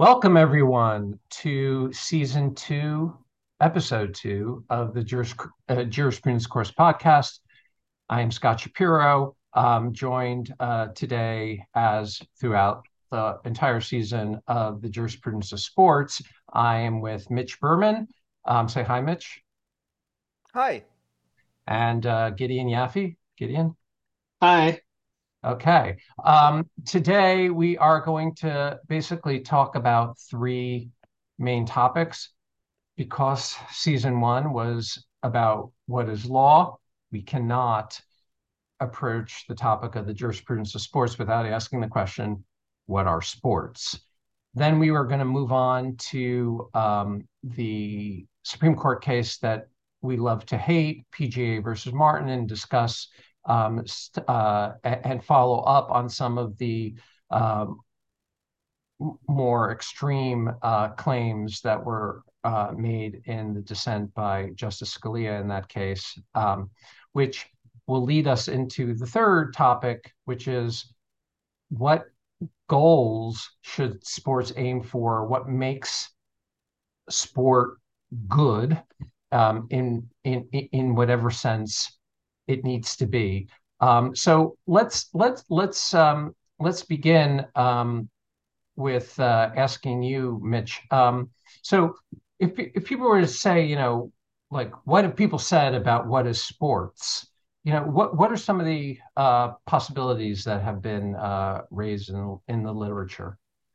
Welcome, everyone, to season two, episode two of the Jurisprudence Course podcast. I am Scott Shapiro, joined today, as throughout the entire season of the Jurisprudence of Sports. I am with Mitch Berman. Say hi, Mitch. Hi. And Gideon Yaffe. Gideon. Hi. Okay. Today we are going to basically talk about three main topics. Because season one was about what is law, we cannot approach the topic of the jurisprudence of sports without asking the question, what are sports? Then we were going to move on to the Supreme Court case that we love to hate, PGA versus Martin, and discuss and follow up on some of the um, more extreme claims that were made in the dissent by Justice Scalia in that case, which will lead us into the third topic, which is what goals should sports aim for? What makes sport good in whatever sense it needs to be? So let's begin with asking you, Mitch. So if people were to say, like what have people said about what is sports? What are some of the possibilities that have been raised in the literature?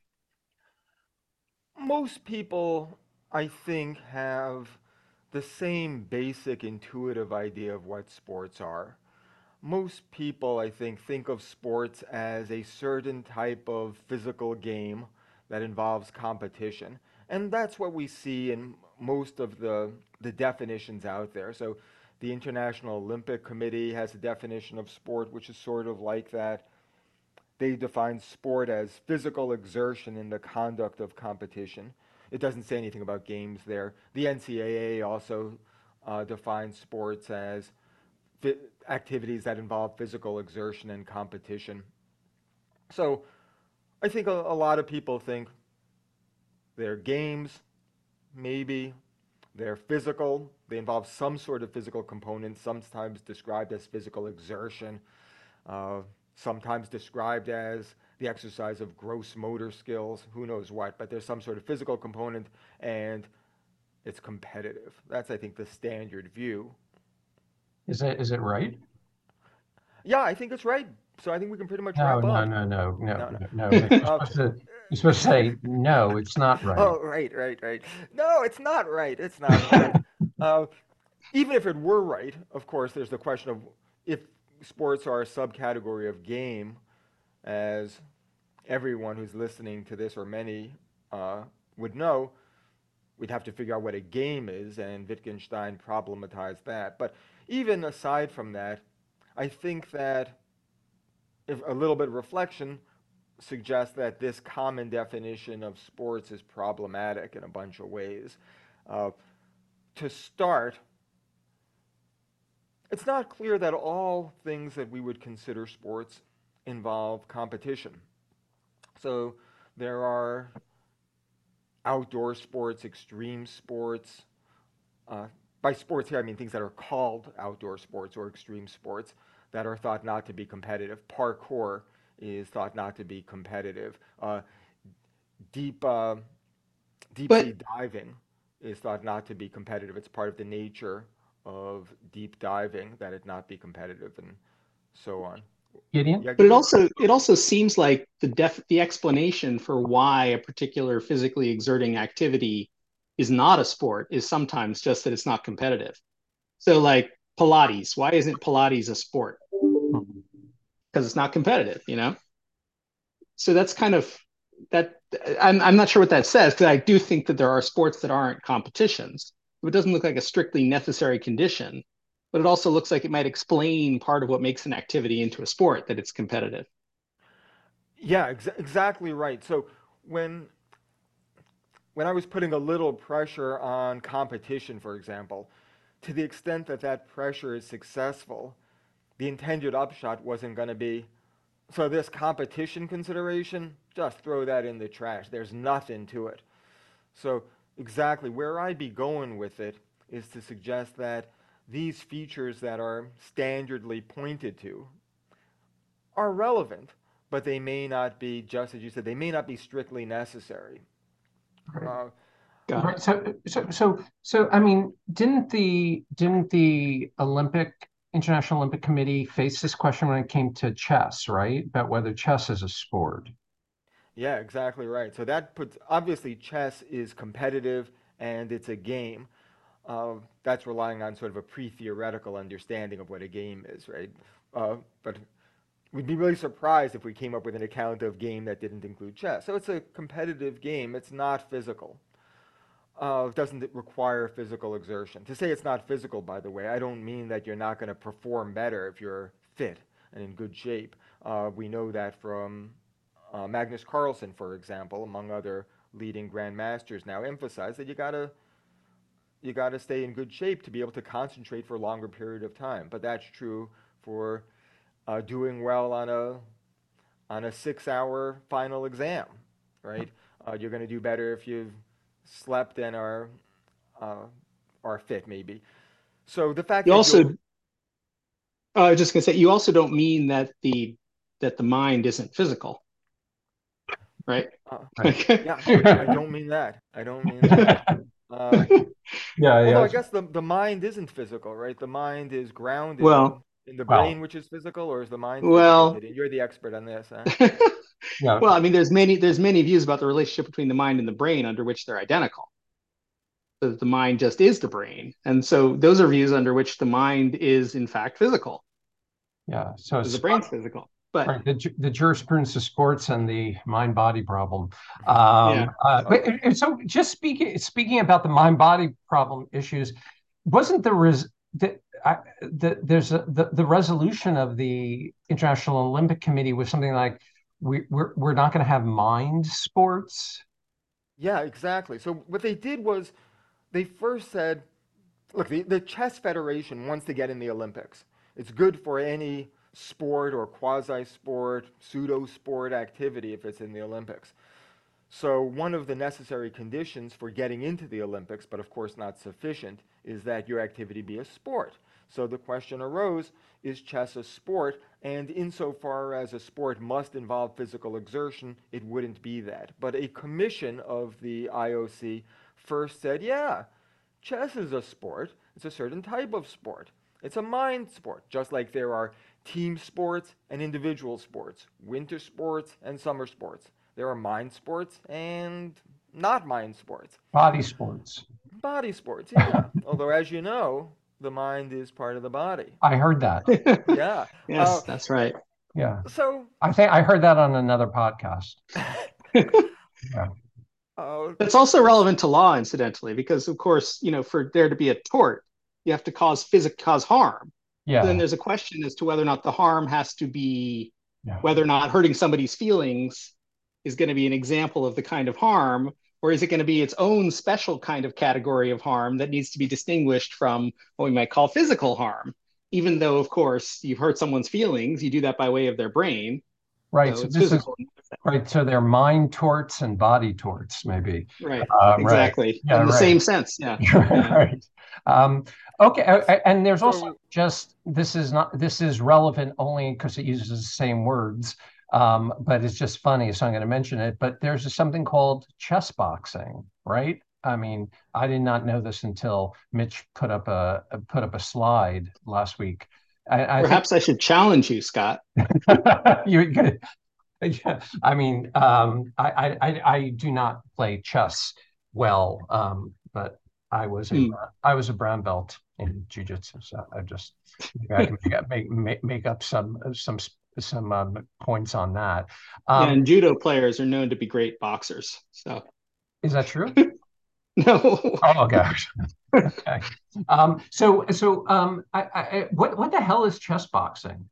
Most people, I think, have the same basic intuitive idea of what sports are. Most people, I think of sports as a certain type of physical game that involves competition. And that's what we see in most of the definitions out there. So the International Olympic Committee has a definition of sport which is sort of like that. They define sport as physical exertion in the conduct of competition. It doesn't say anything about games there. The NCAA also defines sports as activities that involve physical exertion and competition. So I think a lot of people think they're games, maybe. They're physical. They involve some sort of physical component, sometimes described as physical exertion, uh, sometimes described as the exercise of gross motor skills, who knows what, but there's some sort of physical component and it's competitive. That's, I think, the standard view. Is it right? Yeah, I think it's right. So I think we can pretty much No, wrap no, up. no, no, no, No, no. no, no, Mitch. Uh, You're supposed to say no. It's not right. oh, right. No, it's not right. It's not right. Uh, Even if it were right, of course, there's the question of if sports are a subcategory of game, as everyone who's listening to this or many uh, would know, we'd have to figure out what a game is, and Wittgenstein problematized that. But even aside from that, I think that if a little bit of reflection suggests that this common definition of sports is problematic in a bunch of ways. Uh, to start, it's not clear that all things that we would consider sports involve competition. So there are outdoor sports, extreme sports. Uh, by sports here, I mean things that are called outdoor sports or extreme sports that are thought not to be competitive. Parkour is thought not to be competitive. Deep deep sea But diving is thought not to be competitive. It's part of the nature of deep diving that it not be competitive and so on. Gideon? Yeah, but it Gideon? also it also seems like the explanation for why a particular physically exerting activity is not a sport is sometimes just that it's not competitive. So like Pilates, why isn't Pilates a sport? Because it's not competitive, you know? So that's kind of that I'm not sure what that says because I do think that there are sports that aren't competitions. It doesn't look like a strictly necessary condition, but it also looks like it might explain part of what makes an activity into a sport that it's competitive. Yeah, exactly right. So when when I was putting a little pressure on competition, for example, to the extent that that pressure is successful, the intended upshot wasn't going to be So this competition consideration, just throw that in the trash. There's nothing to it. So exactly where I'd be going with it is to suggest that these features that are standardly pointed to are relevant, but they may not be, just as you said, they may not be strictly necessary. Right. Uh, Got Right. it. So, I mean, didn't the International Olympic Committee face this question when it came to chess, right? About whether chess is a sport. yeah, exactly right. So that puts, obviously, chess is competitive and it's a game. That's relying on sort of a pre-theoretical understanding of what a game is, right? But we'd be really surprised if we came up with an account of game that didn't include chess. So it's a competitive game. It's not physical. Doesn't require physical exertion. To say it's not physical, by the way, I don't mean that you're not going to perform better if you're fit and in good shape. We know that from Magnus Carlsen, for example, among other leading grandmasters now emphasize that you got to stay in good shape to be able to concentrate for a longer period of time. But that's true for doing well on a 6 hour final exam, right? You're going to do better if you've slept and uh, are fit, maybe. So the fact You that also, you'll, I was just gonna say, you also don't mean that the mind isn't physical, right? uh, Right. Okay. yeah, I don't mean that. I don't mean that. Uh, Yeah, Although yeah. I guess the mind isn't physical, right? The mind is grounded Well, in the brain, Well, which is physical, or is the mind physical, well, Gideon? You're the expert on this, huh? yeah, well, I mean, there's many views about the relationship between the mind and the brain under which they're identical. So that the mind just is the brain, and so those are views under which the mind is in fact physical, yeah. So because the it's brain's physical. But right, the jurisprudence of sports and the mind-body problem. yeah, Okay. So just speaking about the mind-body problem issues, wasn't the res there's the resolution of the International Olympic Committee was something like we're not going to have mind sports. Yeah, exactly. So what they did was they first said, look, the Chess Federation wants to get in the Olympics. It's good for any sport or quasi sport, pseudo sport activity if it's in the Olympics. So, one of the necessary conditions for getting into the Olympics, but of course not sufficient, is that your activity be a sport. So, the question arose, is chess a sport? And insofar as a sport must involve physical exertion, it wouldn't be that. But a commission of the IOC first said, yeah, chess is a sport. It's a certain type of sport. It's a mind sport, just like there are team sports and individual sports, winter sports and summer sports. There are mind sports and not mind sports. Body sports. Body sports, yeah. Although, as you know, the mind is part of the body. I heard that. Yeah. Uh, yes, that's right. Yeah. so, I think I heard that on another podcast. Yeah. uh, That's also relevant to law, incidentally, because of course, for there to be a tort, you have to cause harm. So then Yeah. there's a question as to whether or not the harm has to be, Yeah. whether or not hurting somebody's feelings is going to be an example of the kind of harm, or is it going to be its own special kind of category of harm that needs to be distinguished from what we might call physical harm? Even though, of course, you've hurt someone's feelings, you do that by way of their brain. Right. So So it's this is physical. right. So they're mind torts and body torts, maybe. Right. Right. Exactly. Yeah. In the Right. same sense. Yeah. Yeah. Right. Um, okay. And there's also so just this is relevant only because it uses the same words, but it's just funny, so I'm going to mention it. But there's something called chess boxing, right? I mean, I did not know this until Mitch put up a slide last week. I think Perhaps I should challenge you, Scott. you're good. Yeah, I mean, I do not play chess well, but Hmm. I was a brown belt in jujitsu, so I just maybe I can make up some points on that. Yeah, Um, and judo players are known to be great boxers. So is that true? no. Oh gosh. Okay. What the hell is chess boxing?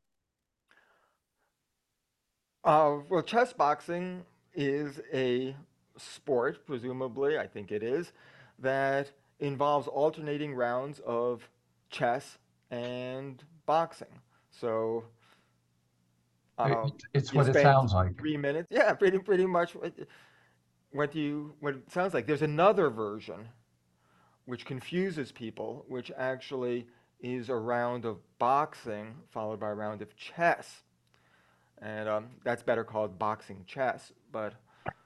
Well, chess boxing is a sport, presumably, I think it is, that involves alternating rounds of chess and boxing. So It's You what it spend sounds like. 3 minutes. Yeah, pretty much what it sounds like. There's another version which confuses people, which actually is a round of boxing followed by a round of chess, and that's better called boxing chess. But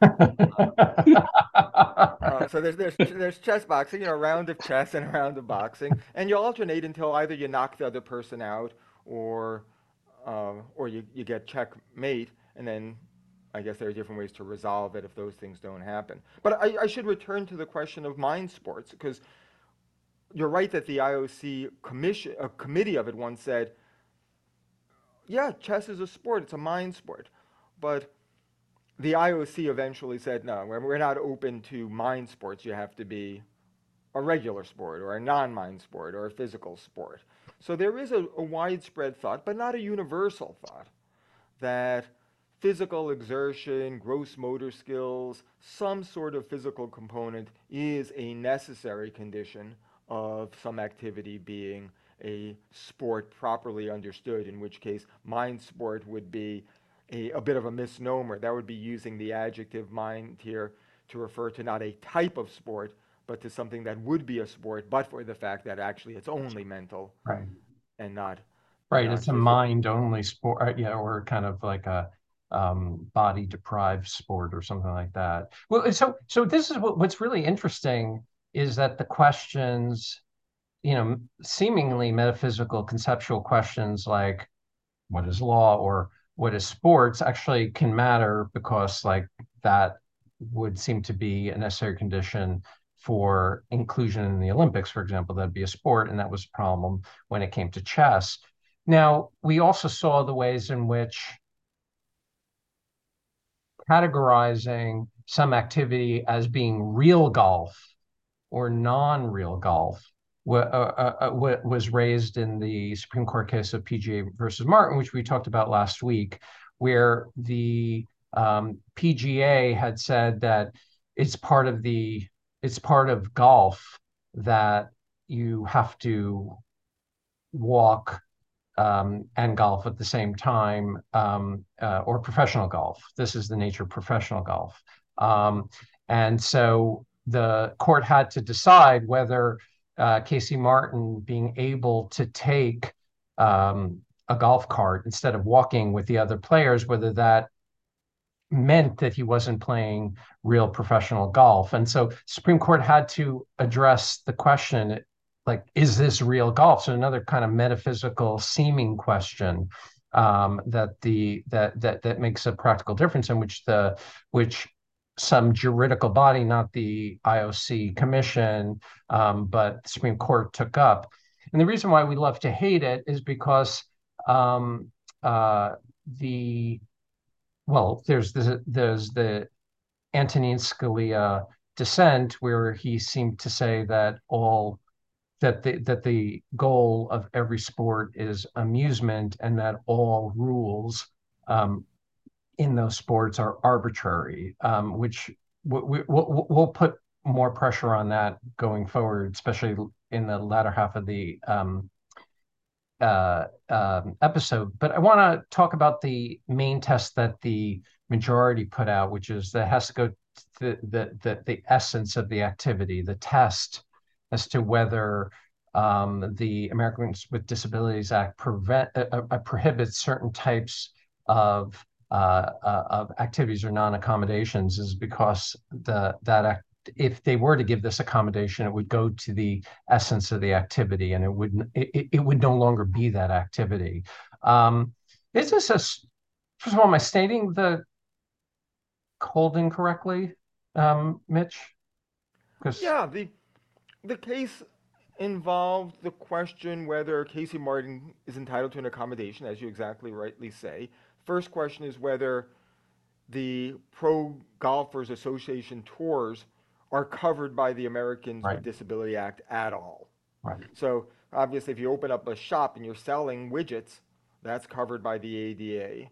so there's chess boxing, a round of chess and a round of boxing, and you alternate until either you knock the other person out, or you get checkmate, and then I guess there are different ways to resolve it if those things don't happen. But I should return to the question of mind sports, because you're right that the IOC commission, a committee of it once said, yeah, chess is a sport, it's a mind sport, but the IOC eventually said, no, we're not open to mind sports. You have to be a regular sport or a non-mind sport or a physical sport. So there is a widespread thought, but not a universal thought, that physical exertion, gross motor skills, some sort of physical component is a necessary condition of some activity being a sport properly understood, in which case mind sport would be a bit of a misnomer. That would be using the adjective mind here to refer to not a type of sport, but to something that would be a sport, but for the fact that actually it's only mental Right. and not Right. not It's a physical. mind only sport, yeah, or kind of like a body deprived sport or something like that. Well, so this is what's really interesting is that the questions, seemingly metaphysical conceptual questions like what is law or what is sports actually can matter because like that would seem to be a necessary condition for inclusion in the Olympics, for example. That'd be a sport, and that was a problem when it came to chess. Now, we also saw the ways in which categorizing some activity as being real golf or non-real golf was raised in the Supreme Court case of PGA versus Martin, which we talked about last week, where the PGA had said that it's part of the it's part of golf that you have to walk and golf at the same time, or professional golf. This is the nature of professional golf. Um, and so the court had to decide whether Casey Martin being able to take a golf cart instead of walking with the other players, whether that meant that he wasn't playing real professional golf. And so Supreme Court had to address the question, like, is this real golf? So another kind of metaphysical seeming question that makes a practical difference, in which some juridical body, not the IOC Commission, but the Supreme Court took up. And the reason why we love to hate it is because um, uh, the there's the Antonin Scalia dissent where he seemed to say that the goal of every sport is amusement and that all rules um, in those sports are arbitrary, which we'll put more pressure on that going forward, especially in the latter half of the episode. But I want to talk about the main test that the majority put out, which is that has to go to the essence of the activity, the test as to whether the Americans with Disabilities Act prohibits certain types of activities or non-accommodations is because if they were to give this accommodation, it would go to the essence of the activity, and it would no longer be that activity. Is this first of all, am I stating the holding correctly, Mitch? Because Yeah, the case involved the question whether Casey Martin is entitled to an accommodation, as you exactly rightly say. First question is whether the Pro Golfers Association tours are covered by the Americans with right, Disability Act at all. right, So obviously, if you open up a shop and you're selling widgets, that's covered by the ADA.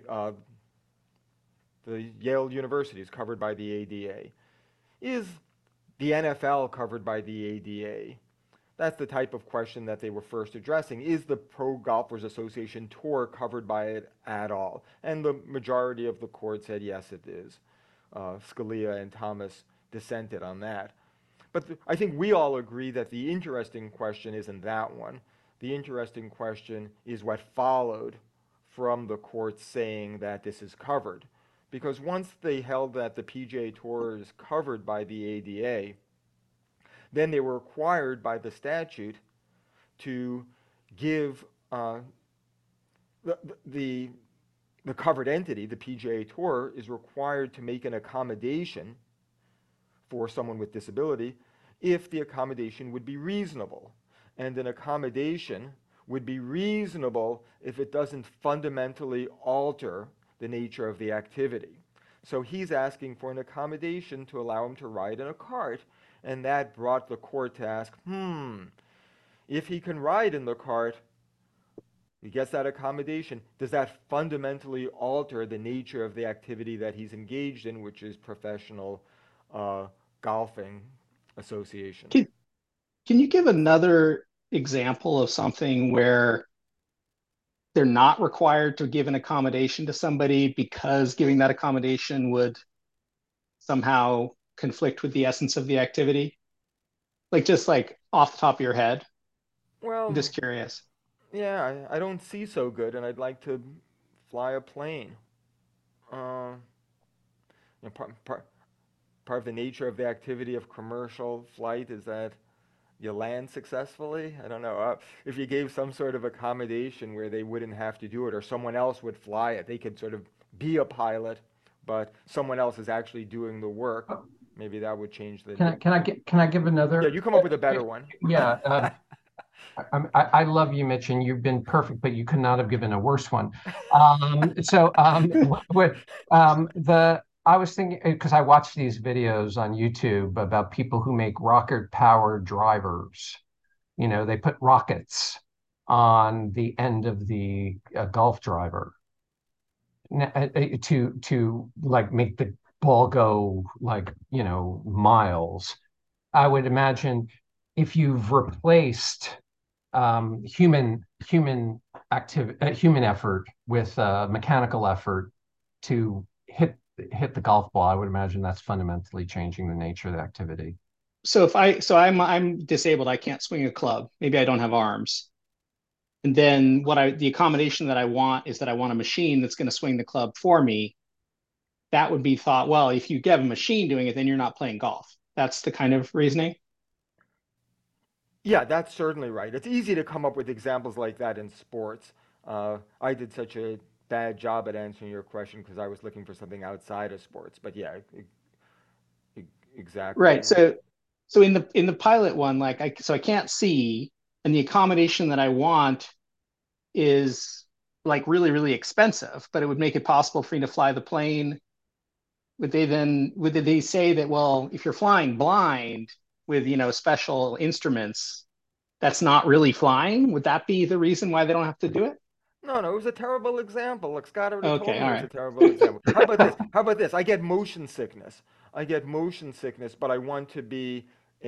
The Yale University is covered by the ADA. Is the NFL covered by the ADA? That's the type of question that they were first addressing. Is the Pro Golfers Association tour covered by it at all? And the majority of the court said yes, it is. Scalia and Thomas dissented on that. But I think we all agree that the interesting question isn't that one. The interesting question is what followed from the court saying that this is covered. Because once they held that the PGA Tour is covered by the ADA, then they were required by the statute to give the, the, the covered entity, the PGA Tour, is required to make an accommodation for someone with disability if the accommodation would be reasonable. And an accommodation would be reasonable if it doesn't fundamentally alter the nature of the activity. So he's asking for an accommodation to allow him to ride in a cart, and that brought the court to ask, if he can ride in the cart, he gets that accommodation, does that fundamentally alter the nature of the activity that he's engaged in, which is professional golfing association? Can you give another example of something where they're not required to give an accommodation to somebody because giving that accommodation would somehow conflict with the essence of the activity? Like just like off the top of your head. Well, I'm just curious. yeah, I don't see so good, and I'd like to fly a plane. You know, part of the nature of the activity of commercial flight is that you land successfully. I don't know. If you gave some sort of accommodation where they wouldn't have to do it, or someone else would fly it, they could sort of be a pilot, but someone else is actually doing the work. Maybe that would change the. Can I give another? Yeah, you come up with a better one. Yeah. I love you, Mitch, and you've been perfect, but you could not have given a worse one. I was thinking, because I watch these videos on YouTube about people who make rocket-powered drivers. You know, they put rockets on the end of the golf driver to like make the ball go like, miles. I would imagine if you've replaced human effort with mechanical effort to hit the golf ball, I would imagine that's fundamentally changing the nature of the activity. So I'm disabled, I can't swing a club. Maybe I don't have arms. And then the accommodation that I want is that I want a machine that's going to swing the club for me. That would be thought, well, if you get a machine doing it, then you're not playing golf. That's the kind of reasoning. Yeah, that's certainly right. It's easy to come up with examples like that in sports. I did such a bad job at answering your question because I was looking for something outside of sports. But yeah, exactly. Right. So in the pilot one, like I can't see, and the accommodation that I want is like really, really expensive, but it would make it possible for me to fly the plane. Would they say that, well, if you're flying blind with, special instruments, that's not really flying? Would that be the reason why they don't have to do it? No, it was a terrible example. Like Scott already told Okay, me all it was a right. terrible example. How about this? How about this? I get motion sickness. But I want to be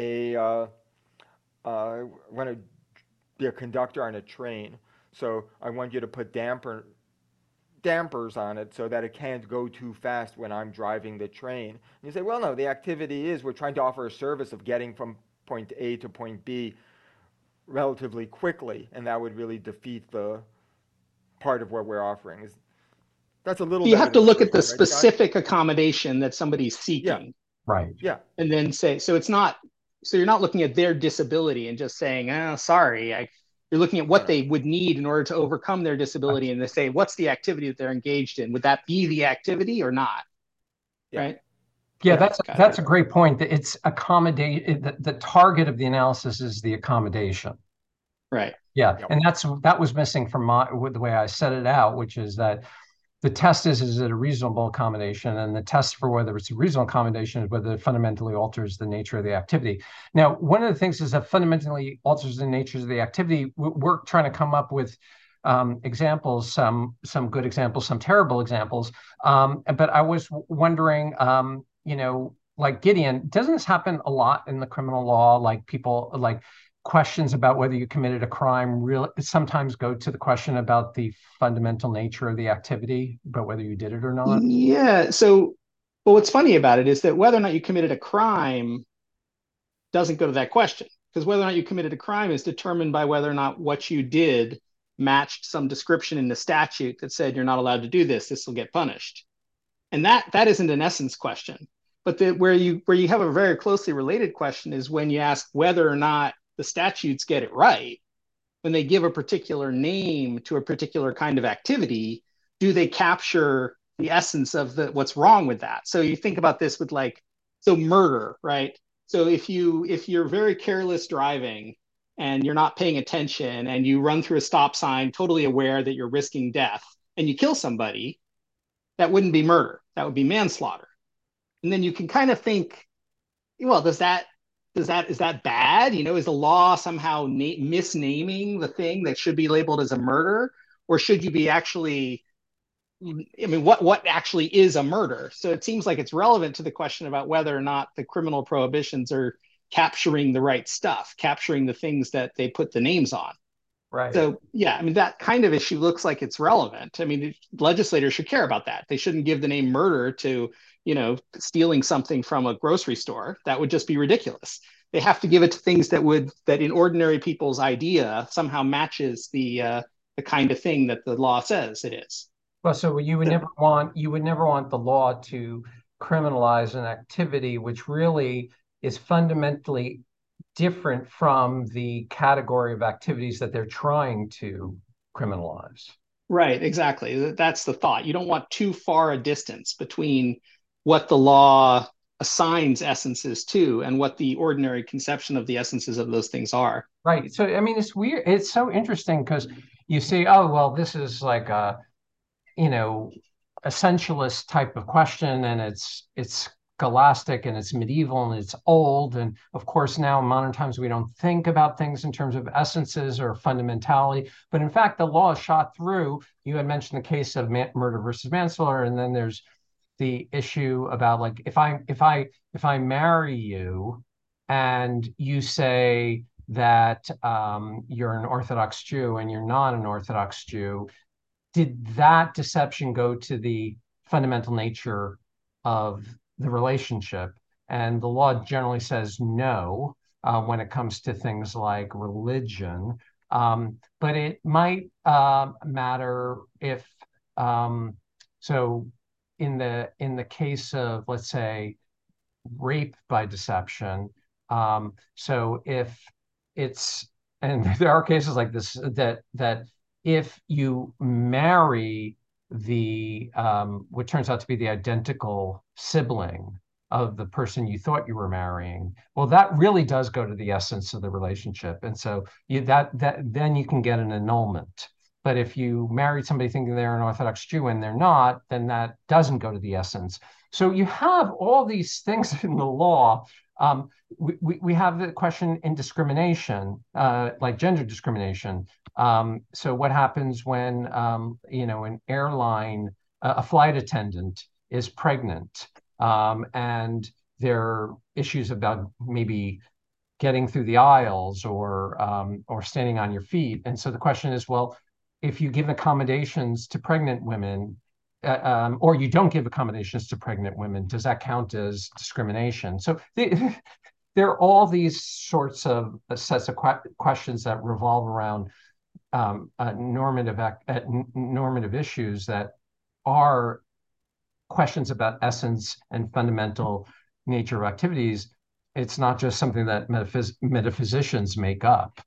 want to be a conductor on a train. So I want you to put dampers on it so that it can't go too fast when I'm driving the train. And you say, well, no, the activity is we're trying to offer a service of getting from point A to point B relatively quickly, and that would really defeat the part of what we're offering. That's a little You better have to than look the at the first one, right, Scott? specific accommodation that somebody's Yeah, seeking, Right. yeah. and then say, so you're not looking at their disability and just saying, oh, sorry. You're looking at No, what no. they would need in order to overcome their disability, and they say, what's the activity that they're engaged in? Would that be the activity or not? Yeah, Right? Yeah, Okay, that's a great point. That it's accommodate the target of the analysis is the accommodation. right. Yeah, yep. and that was missing from with the way I set it out, which is that the test is it a reasonable accommodation, and the test for whether it's a reasonable accommodation is whether it fundamentally alters the nature of the activity. Now, one of the things is that fundamentally alters the nature of the activity. We're trying to come up with examples, some good examples, some terrible examples. But I was wondering, like Gideon, doesn't this happen a lot in the criminal law? Like people, like questions about whether you committed a crime really sometimes go to the question about the fundamental nature of the activity, about whether you did it or not. Yeah. So, but what's funny about it is that whether or not you committed a crime doesn't go to that question, because whether or not you committed a crime is determined by whether or not what you did matched some description in the statute that said you're not allowed to do this. This will get punished, and that isn't an essence question. But where you have a very closely related question is when you ask whether or not the statutes get it right when they give a particular name to a particular kind of activity. Do they capture the essence of the what's wrong with that? So you think about this with like, so murder, right? So if you're very careless driving and you're not paying attention and you run through a stop sign totally aware that you're risking death and you kill somebody, that wouldn't be murder. That would be manslaughter. And then you can kind of think, well, is that bad? Is the law somehow misnaming the thing that should be labeled as a murder, or should you be actually? I mean, what actually is a murder? So it seems like it's relevant to the question about whether or not the criminal prohibitions are capturing the right stuff, capturing the things that they put the names on. Right. So yeah, I mean that kind of issue looks like it's relevant. I mean, legislators should care about that. They shouldn't give the name murder to, stealing something from a grocery store. That would just be ridiculous. They have to give it to things that in ordinary people's idea somehow matches the kind of thing that the law says it is. Well, so you would never want the law to criminalize an activity which really is fundamentally different from the category of activities that they're trying to criminalize. Right, exactly. That's the thought. You don't want too far a distance between what the law assigns essences to and what the ordinary conception of the essences of those things are. Right. So, I mean, it's weird. It's so interesting because you see, oh, well, this is like you know, essentialist type of question, and it's scholastic and it's medieval and it's old. And of course, now in modern times we don't think about things in terms of essences or fundamentality. But in fact, the law is shot through. You had mentioned the case of murder versus manslaughter, and then there's the issue about like if I marry you and you say that you're an Orthodox Jew and you're not an Orthodox Jew, did that deception go to the fundamental nature of the relationship? And the law generally says no when it comes to things like religion. But it might matter if so in the case of, let's say, rape by deception. So if it's, and there are cases like this that if you marry the what turns out to be the identical sibling of the person you thought you were marrying, well, that really does go to the essence of the relationship, and so that then you can get an annulment. But if you married somebody thinking they're an Orthodox Jew and they're not, then that doesn't go to the essence. So you have all these things in the law. We have the question in discrimination, like gender discrimination. So what happens when, an airline, a flight attendant is pregnant, and there are issues about maybe getting through the aisles or standing on your feet. And so the question is, well, if you give accommodations to pregnant women, or you don't give accommodations to pregnant women, does that count as discrimination? So there are all these sorts of sets of questions that revolve around normative issues that are questions about essence and fundamental nature of activities. It's not just something that metaphysicians make up.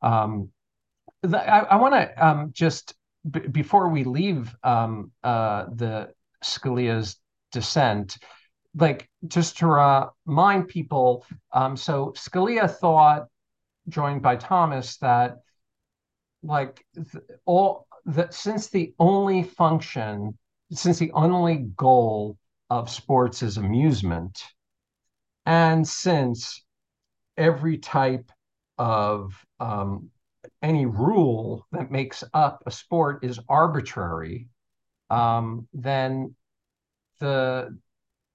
I want to just before we leave the Scalia's dissent, like just to remind people. So Scalia thought, joined by Thomas, that like all that since the only function, since the only goal of sports is amusement, and since every type of any rule that makes up a sport is arbitrary, then the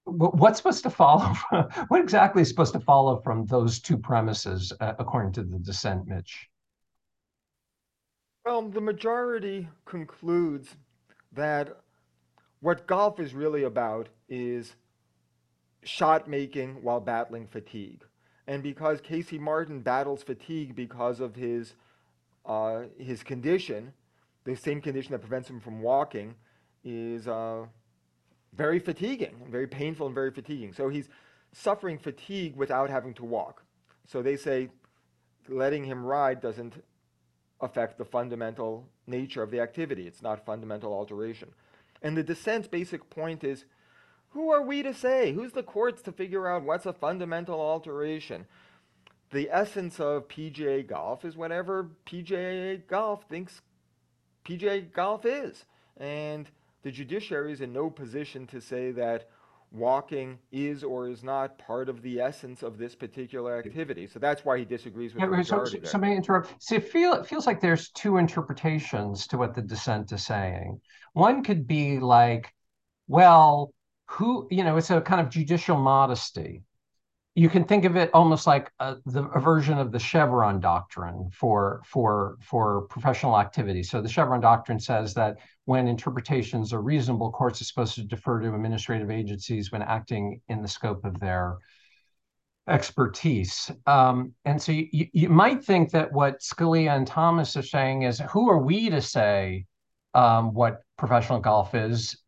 what's supposed to follow from, what exactly is supposed to follow from those two premises, according to the dissent, Mitch? Well, the majority concludes that what golf is really about is shot making while battling fatigue. And because Casey Martin battles fatigue because of his condition, the same condition that prevents him from walking, is very fatiguing and very painful and very fatiguing. So he's suffering fatigue without having to walk. So they say letting him ride doesn't affect the fundamental nature of the activity. It's not fundamental alteration. And the dissent's basic point is, who are we to say? Who's the courts to figure out what's a fundamental alteration? The essence of PGA golf is whatever PGA golf thinks PGA golf is. And the judiciary is in no position to say that walking is or is not part of the essence of this particular activity. So that's why he disagrees with the Yeah, so, majority there. so may I interrupt? See, it feels like there's two interpretations to what the dissent is saying. One could be like, well, it's a kind of judicial modesty. You can think of it almost like a version of the Chevron doctrine for professional activity. So the Chevron doctrine says that when interpretations are reasonable, courts are supposed to defer to administrative agencies when acting in the scope of their expertise. And so you might think that what Scalia and Thomas are saying is, who are we to say what professional golf is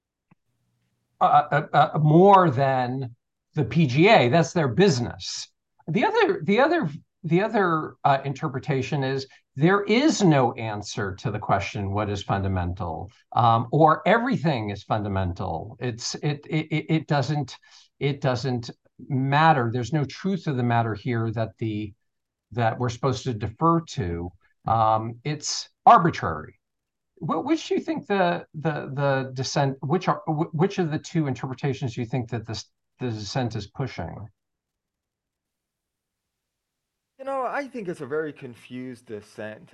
more than the PGA? That's their business. The other interpretation is there is no answer to the question what is fundamental, or everything is fundamental. It doesn't matter. There's no truth of the matter here that we're supposed to defer to. It's arbitrary. Which do you think the dissent? Which of the two interpretations do you think that the dissent is pushing? I think it's a very confused dissent.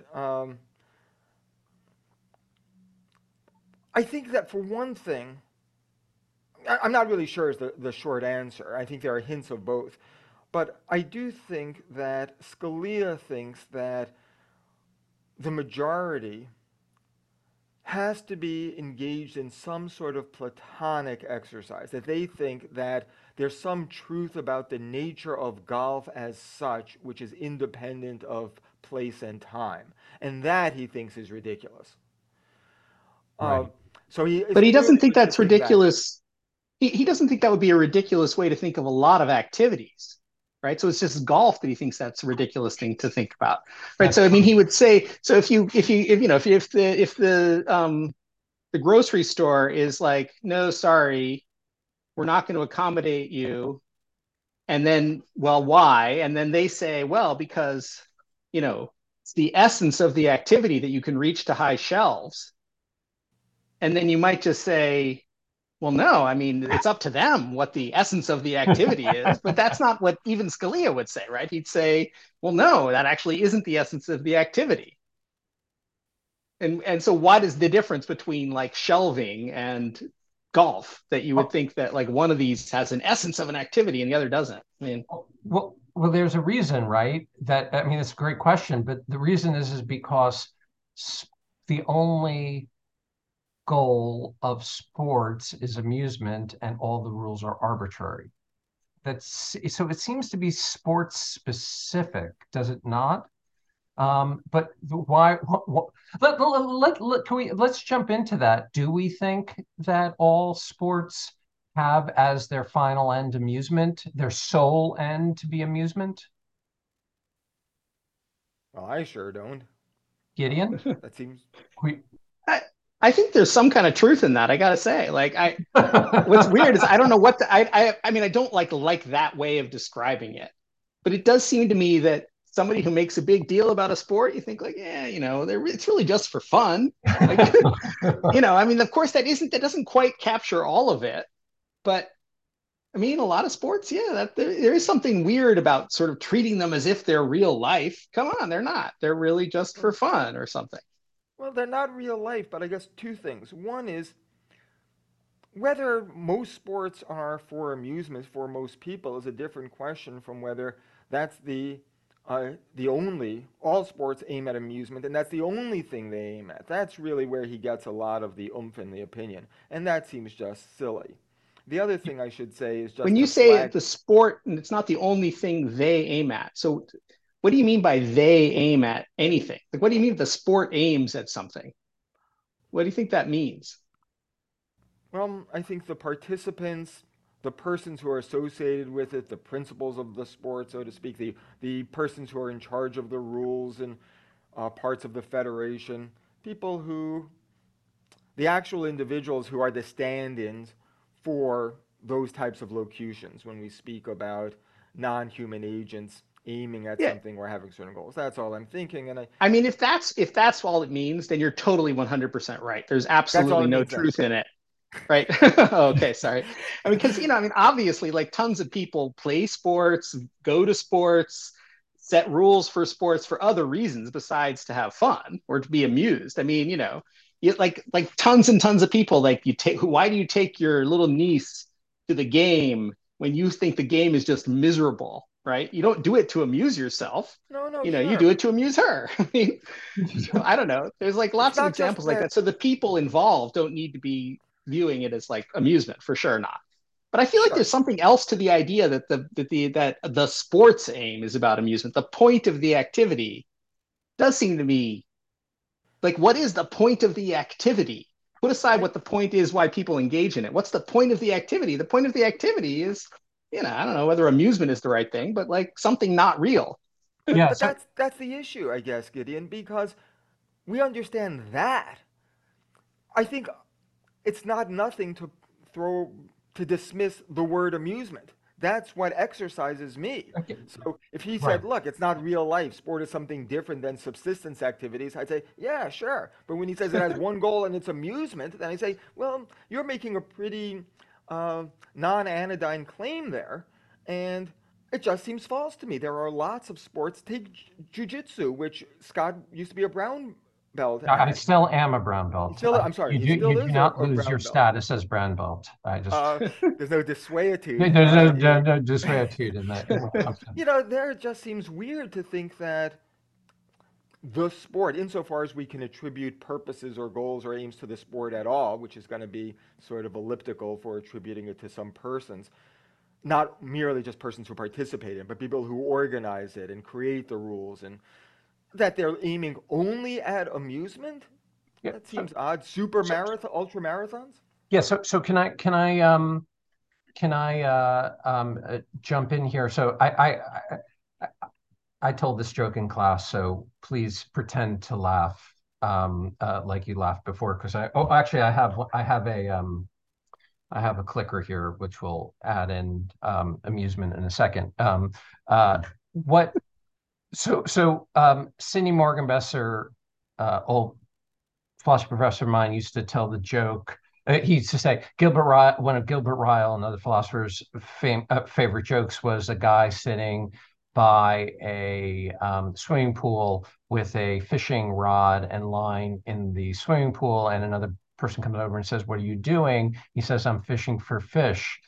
I think that for one thing, I'm not really sure is the short answer. I think there are hints of both. But I do think that Scalia thinks that the majority has to be engaged in some sort of platonic exercise, that they think that there's some truth about the nature of golf as such, which is independent of place and time. And that he thinks is ridiculous. Uh, Right. so he is But he doesn't clearly think that's resisting that. ridiculous. He doesn't think that would be a ridiculous way to think of a lot of activities, right? So it's just golf that he thinks that's a ridiculous thing to think about, right? That's So I mean, true. he would say, so if the grocery store is like, no, sorry, we're not going to accommodate you, and then, well, why? And then they say, well, because it's the essence of the activity that you can reach to high shelves, and then you might just say, well, no, I mean, it's up to them what the essence of the activity is, but that's not what even Scalia would say, right? He'd say, well, no, that actually isn't the essence of the activity. And so what is the difference between like shelving and golf that you would Well, think that like one of these has an essence of an activity and the other doesn't? I mean, there's a reason, right? I mean, it's a great question, but the reason is because the only goal of sports is amusement, and all the rules are arbitrary. That's so it seems to be sports specific, does it not? But why? Can let's jump into that. Do we think that all sports have as their final end amusement, their sole end to be amusement? Well, I sure don't. Gideon? That seems. We... I, I think there's some kind of truth in that. I gotta say, what's weird is I don't know what I mean, I don't like that way of describing it, but it does seem to me that somebody who makes a big deal about a sport, you think like, yeah, it's really just for fun. Like, I mean, of course that doesn't quite capture all of it, but I mean, a lot of sports, yeah, that there is something weird about sort of treating them as if they're real life. Come on, they're not. They're really just for fun or something. Well, they're not real life, but I guess two things. One is whether most sports are for amusement for most people is a different question from whether that's the only all sports aim at amusement and that's the only thing they aim at. That's really where he gets a lot of the oomph in the opinion, and that seems just silly. The other thing I should say is When just you to say flag. the sport, and it's not the only thing they aim at. So what do you mean by they aim at anything? Like, what do you mean the sport aims at something? What do you think that means? I think the participants, the persons who are associated with it, the principals of the sport, so to speak, the persons who are in charge of the rules and parts of the federation, people who, the actual individuals who are the stand ins for those types of locutions when we speak about non human agents aiming at Yeah, something or having certain goals. That's all I'm thinking. And I mean, if that's all it means, then you're totally 100% right. There's that's all absolutely it no means then. truth in it. Right. Okay, sorry. I mean, because, I mean, obviously, like tons of people play sports, go to sports, set rules for sports for other reasons besides to have fun or to be amused. I mean, like tons and tons of people, like why do you take your little niece to the game when you think the game is just miserable, right? You don't do it to amuse yourself. No, no, You do sure. it to amuse her. I mean, so I don't know. There's like It's lots of not just examples like that, that. So the people involved don't need to be viewing it as like amusement, for sure not. But I feel like sure. there's something else to the idea that the sports aim is about amusement. The point of the activity does seem to me like, what is the point of the activity? Put aside I, what the point is, why people engage in it. What's the point of the activity? The point of the activity is, I don't know whether amusement is the right thing, but like something not real. but Yeah. but So that's the issue, I guess, Gideon, because we understand that. I think it's not nothing to throw to dismiss the word amusement. That's what exercises me. okay, So if he right. said, "Look, it's not real life. Sport is something different than subsistence activities," I'd say, "Yeah, sure." But when he says it has one goal and it's amusement, then I say, "Well, you're making a pretty non-anodyne claim there, and it just seems false to me. There are lots of sports. Take jujitsu, which Scott used to be a brown belt I at. still am a brown He belt. still, I'm sorry, he You still do is not a lose your brown belt. status as brown belt. I just Uh, there's no dissuetude there's in. no disquietude in what But comes to. there it just seems weird to think that the sport, insofar as we can attribute purposes or goals or aims to the sport at all, which is going to be sort of elliptical for attributing it to some persons, not merely just persons who participate in, but people who organize it and create the rules, and that they're aiming only at amusement. Yeah. That seems odd. Super So marathon, ultra marathons. yeah. So can I jump in here? So I told this joke in class, so please pretend to laugh like you laughed before, because actually I have a clicker here which will add in amusement in a second. What Cindy Morgenbesser, old philosophy professor of mine, used to tell the joke. He used to say one of Gilbert Ryle, another philosopher's favorite jokes, was a guy sitting by a swimming pool with a fishing rod and line in the swimming pool, and another person comes over and says, "What are you doing?" He says, "I'm fishing for fish."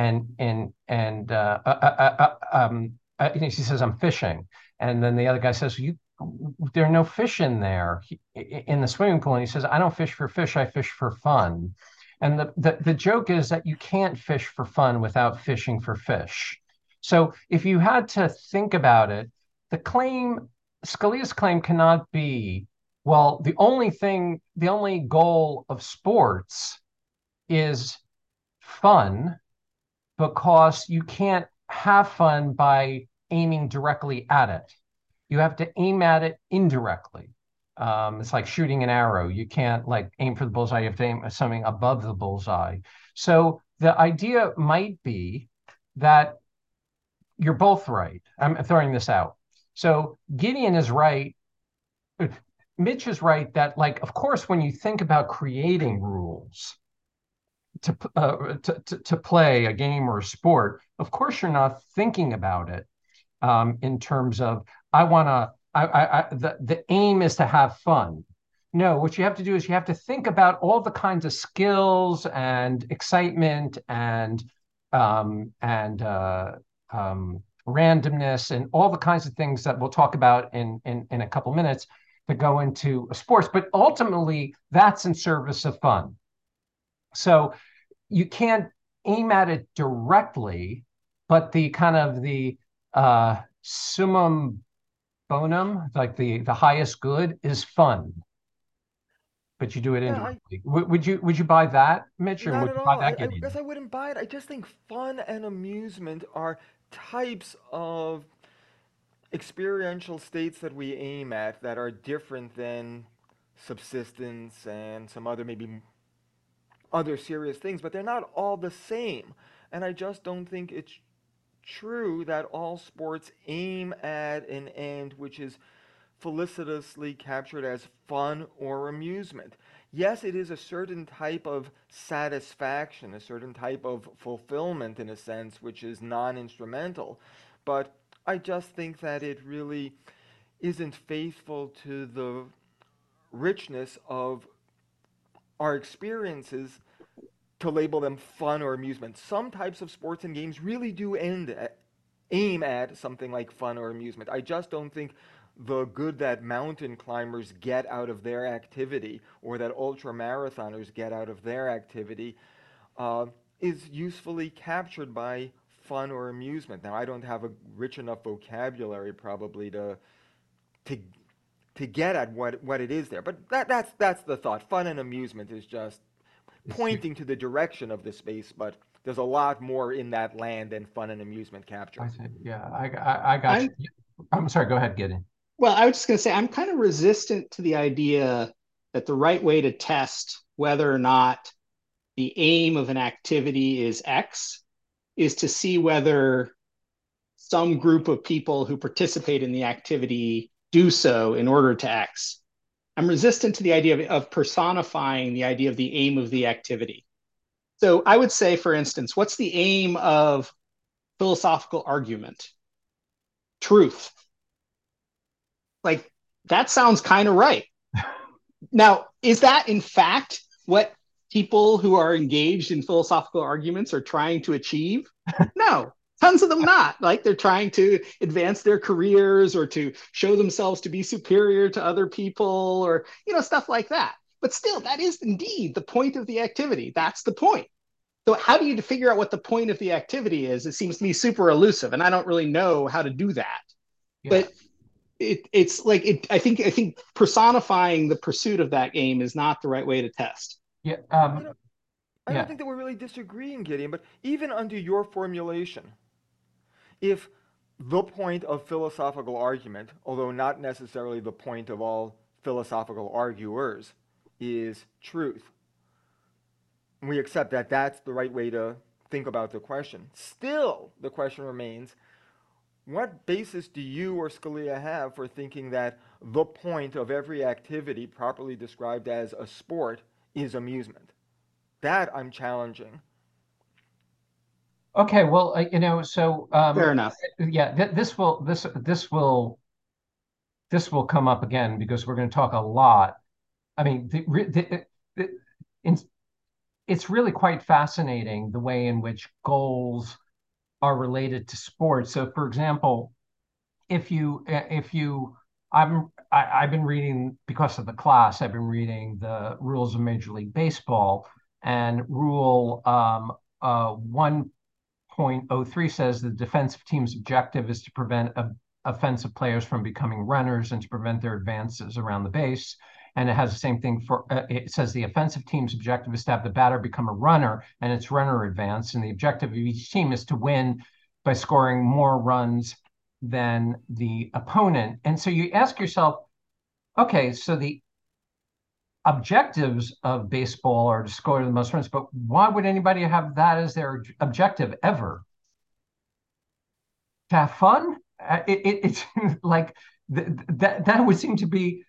He says, "I'm fishing." And then the other guy says, "You there are no fish in there in the swimming pool." And he says, "I don't fish for fish, I fish for fun." And the joke is that you can't fish for fun without fishing for fish. So if you had to think about it, Scalia's claim cannot be, well, the only goal of sports is fun, because you can't have fun by aiming directly at it. You have to aim at it indirectly. It's like shooting an arrow. You can't like aim for the bullseye. You have to aim at something above the bullseye. So the idea might be that you're both right. I'm throwing this out. So Gideon is right. Mitch is right that, like, of course, when you think about creating rules to play a game or a sport, of course, you're not thinking about it in terms of I want to. The aim is to have fun. No, what you have to do is you have to think about all the kinds of skills and excitement and randomness and all the kinds of things that we'll talk about in a couple minutes that go into sports. But ultimately, that's in service of fun. So you can't aim at it directly, but the kind of the summum bonum, like the highest good, is fun, but you do it Yeah, indirectly. Would you buy that, Mitch, or not would at you buy all. that, I Gideon? guess I wouldn't buy it. I just think fun and amusement are types of experiential states that we aim at that are different than subsistence and some other maybe other serious things, but they're not all the same. And I just don't think it's true that all sports aim at an end which is felicitously captured as fun or amusement. Yes, it is a certain type of satisfaction, a certain type of fulfillment in a sense, which is non instrumental, but I just think that it really isn't faithful to the richness of our experiences to label them fun or amusement. Some types of sports and games really do aim at something like fun or amusement. I just don't think the good that mountain climbers get out of their activity or that ultra marathoners get out of their activity uh, is usefully captured by fun or amusement. Now, I don't have a rich enough vocabulary probably to to get at what it is there, but that's the thought. Fun and amusement is just It's pointing to the direction of the space, but there's a lot more in that land than fun and amusement I capture. see. Yeah, I got I'm you. I'm sorry. Go ahead, Gideon. Well, I was just going to say I'm kind of resistant to the idea that the right way to test whether or not the aim of an activity is X is to see whether some group of people who participate in the activity do so in order to X. I'm resistant to the idea of personifying the idea of the aim of the activity. So I would say, for instance, what's the aim of philosophical argument? Truth. Like, that sounds kind of right. Now, is that in fact what people who are engaged in philosophical arguments are trying to achieve? No, tons of them not. Like they're trying to advance their careers or to show themselves to be superior to other people or, stuff like that. But still, that is indeed the point of the activity. That's the point. So, how do you figure out what the point of the activity is? It seems to me super elusive, and I don't really know how to do that. Yeah, But it's like I think personifying the pursuit of that game is not the right way to test. yeah, You know, I don't yeah. think that we're really disagreeing, Gideon, but even under your formulation, if the point of philosophical argument, although not necessarily the point of all philosophical arguers, is truth, and we accept that that's the right way to think about the question, still the question remains, what basis do you or Scalia have for thinking that the point of every activity properly described as a sport is amusement? That I'm challenging. Okay, well, so Fair enough. yeah, this will come up again because we're going to talk a lot. I mean, the, in, it's really quite fascinating the way in which goals are related to sports. So, for example, if you I've been reading because of the class. I've been reading the rules of Major League Baseball, and rule 1.03 says the defensive team's objective is to prevent offensive players from becoming runners and to prevent their advances around the base. And it has the same thing for it says the offensive team's objective is to have the batter become a runner and its runner advance. And the objective of each team is to win by scoring more runs than the opponent. And so you ask yourself, okay, so the objectives of baseball are to score the most runs, but why would anybody have that as their objective ever? To have fun? It's like that would seem to be,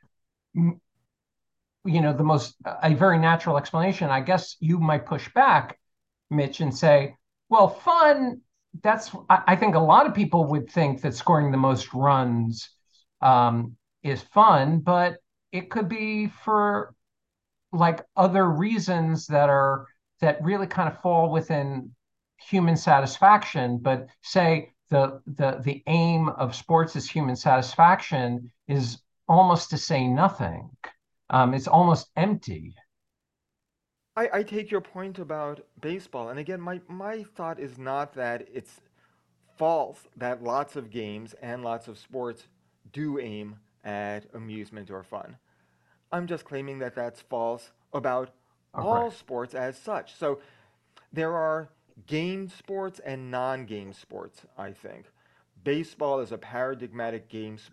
the most a very natural explanation. I guess you might push back, Mitch, and say, well, fun. I think a lot of people would think that scoring the most runs is fun, but it could be for like other reasons that really kind of fall within human satisfaction, but say the aim of sports is human satisfaction is almost to say nothing. It's almost empty. I take your point about baseball, and again, my thought is not that it's false that lots of games and lots of sports do aim at amusement or fun. I'm just claiming that that's false about Oh, right. all sports as such. So there are game sports and non-game sports, I think. Baseball is a paradigmatic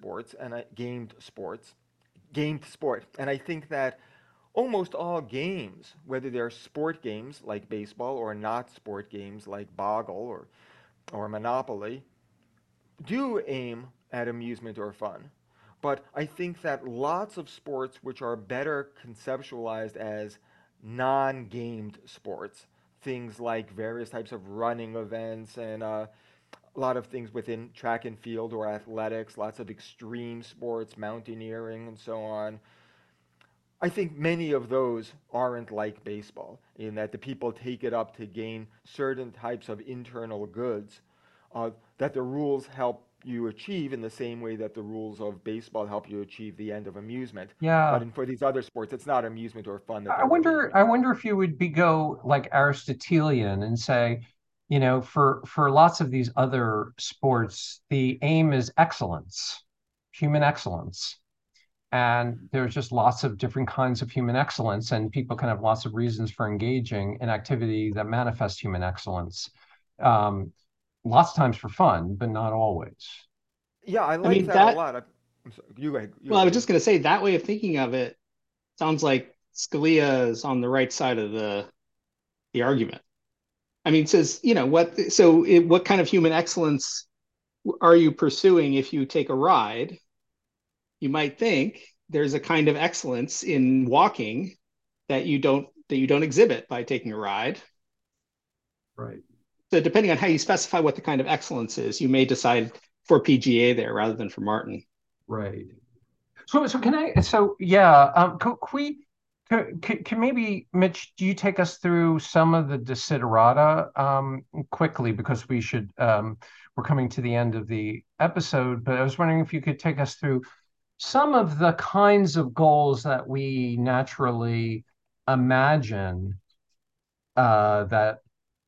gamed sport, and I think that almost all games, whether they're sport games like baseball or not sport games like Boggle or Monopoly, do aim at amusement or fun. But I think that lots of sports which are better conceptualized as non gamed sports, things like various types of running events and a lot of things within track and field or athletics, lots of extreme sports, mountaineering, and so on. I think many of those aren't like baseball in that the people take it up to gain certain types of internal goods that the rules help you achieve in the same way that the rules of baseball help you achieve the end of amusement. But Yeah. for these other sports, it's not amusement or fun that I they're really wonder, aiming I at. wonder if you would be go like Aristotelian and say, for lots of these other sports, the aim is excellence, human excellence. And there's just lots of different kinds of human excellence, and people can have lots of reasons for engaging in activity that manifest human excellence. Um, Lots of times for fun, but not always. Yeah, I I like mean, that a that, lot. I'm sorry. You go ahead. You well, go I was ahead. just going to say that way of thinking of it sounds like Scalia is on the right side of the argument. I mean, it says, what kind of human excellence are you pursuing if you take a ride? You might think there's a kind of excellence in walking that you don't exhibit by taking a ride. Right. So depending on how you specify what the kind of excellence is, you may decide for PGA there rather than for Martin. Right. So can I? So yeah. Could we? Can maybe Mitch? Do you take us through some of the desiderata quickly because we should. We're coming to the end of the episode, but I was wondering if you could take us through some of the kinds of goals that we naturally imagine that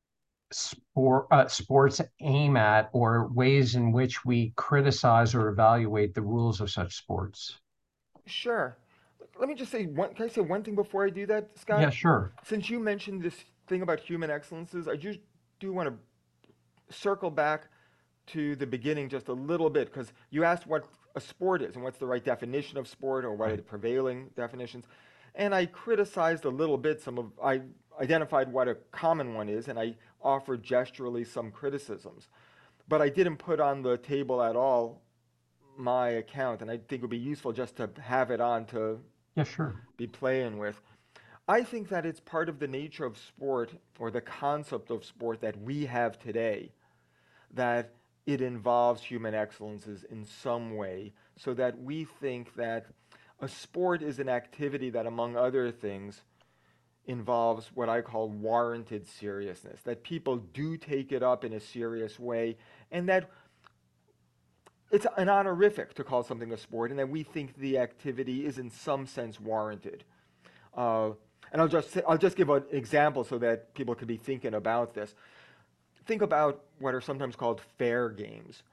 sports aim at, or ways in which we criticize or evaluate the rules of such sports. Sure. Let me just say one. Can I say one thing before I do that, Yeah, Scott? sure. Since you mentioned this thing about human excellences, I just do want to circle back to the beginning just a little bit because you asked what a sport is and what's the right definition of sport or what are Right. the prevailing definitions. And I criticized a little bit I identified what a common one is and I offered gesturally some criticisms. But I didn't put on the table at all my account, and I think it would be useful just to have it on to Yeah, sure. be playing with. I think that it's part of the nature of sport or the concept of sport that we have today that it involves human excellences in some way, so that we think that a sport is an activity that, among other things, involves what I call warranted seriousness, that people do take it up in a serious way, and that it's an honorific to call something a sport, and that we think the activity is in some sense warranted. Uh, and I'll just give an example so that people can be thinking about this. Think about what are sometimes called fair games.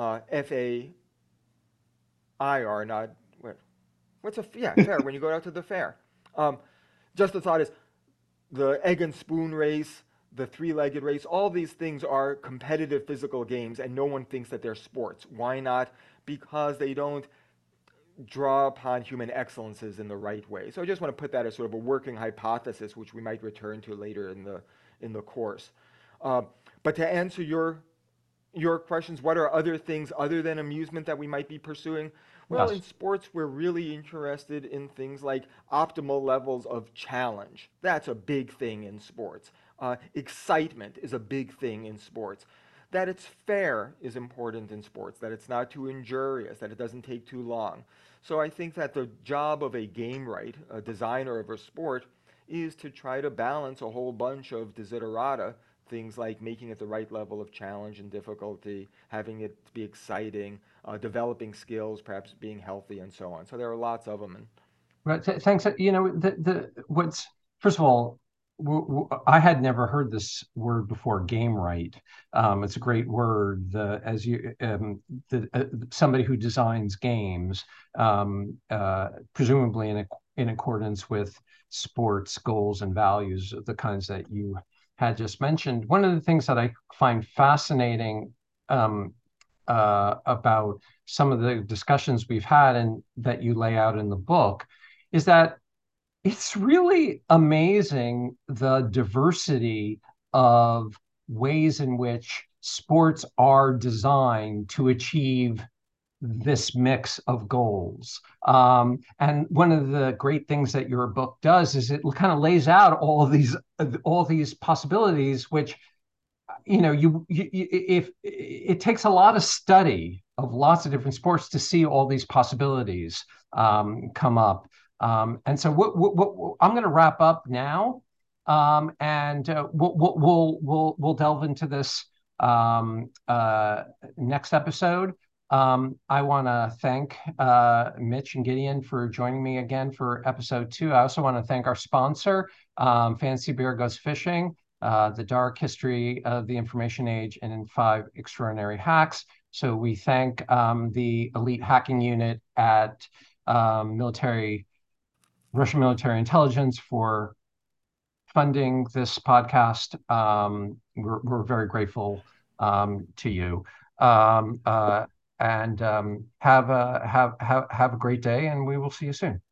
FAIR, not what's a yeah fair when you go out to the fair. Um, just the thought is the egg and spoon race, the three-legged race. All these things are competitive physical games, and no one thinks that they're sports. Why not? Because they don't draw upon human excellences in the right way. So I just want to put that as sort of a working hypothesis, which we might return to later in the course. Uh, but to answer your questions, what are other things other than amusement that we might be pursuing? Well, in Yes. sports, we're really interested in things like optimal levels of challenge. That's a big thing in sports. Excitement is a big thing in sports. That it's fair is important in sports, that it's not too injurious, that it doesn't take too long. So I think that the job of a game right, a designer of a sport, is to try to balance a whole bunch of desiderata, things like making it the right level of challenge and difficulty, having it be exciting, developing skills, perhaps being healthy, and so on. So there are lots of them. And Right. Thanks. The what's first of all, I had never heard this word before, game right. It's a great word. Somebody who designs games, presumably in accordance with sports goals and values, the kinds that you had just mentioned. One of the things that I find fascinating um, about some of the discussions we've had and that you lay out in the book is that it's really amazing the diversity of ways in which sports are designed to achieve this mix of goals. And one of the great things that your book does is it kind of lays out all these possibilities, which if it takes a lot of study of lots of different sports to see all these possibilities come up. And so I'm going to wrap up now, and we'll delve into this next episode. I want to thank Mitch and Gideon for joining me again for episode 2. I also want to thank our sponsor, Fancy Bear Goes Fishing, The Dark History of the Information Age and in 5 Extraordinary Hacks. So we thank the elite hacking unit at Russian military intelligence for funding this podcast. We're very grateful to you. And have a great day, and we will see you soon.